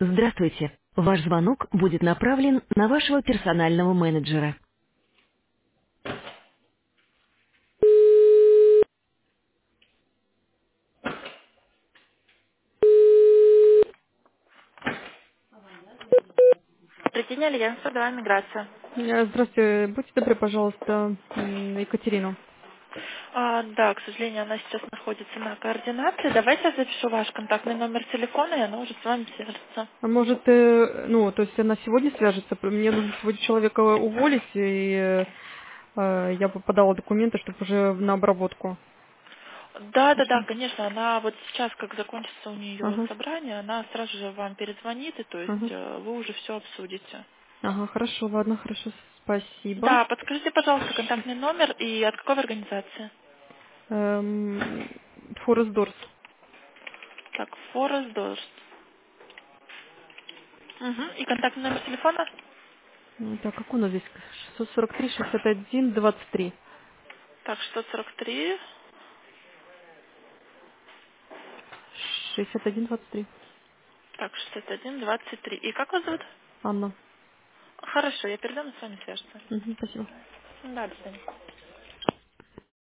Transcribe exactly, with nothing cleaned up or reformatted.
Здравствуйте. Ваш звонок будет направлен на вашего персонального менеджера. Третья альянса, да, миграция. Э, Здравствуйте. Будьте добры, пожалуйста, м, Екатерину. А, да, к сожалению, она сейчас находится на координации. Давайте я запишу ваш контактный номер телефона, и она уже с вами свяжется. А может, э, ну, то есть она сегодня свяжется? Мне нужно сегодня человека уволить, и э, э, я бы подала документы, чтобы уже на обработку. Да, да, да, Хорошо? конечно, она вот сейчас, как закончится у нее Ага, собрание, она сразу же вам перезвонит, и то есть ага. э, вы уже все обсудите. Ага, хорошо, ладно, хорошо, спасибо. Да, подскажите, пожалуйста, контактный номер и от какой вы организации? Эм, Форест Дорс. Так, Forest Dorst. Угу. И контактный номер телефона? Ну, Так, как у нас здесь? шестьсот сорок три шестьдесят один двадцать три. Так, шестьсот сорок три. шестьдесят один двадцать три. Так, шестьдесят один двадцать три. И как вас зовут? Анна. Хорошо, я передам, и с вами свяжется. Мгм, спасибо. Да, до свидания.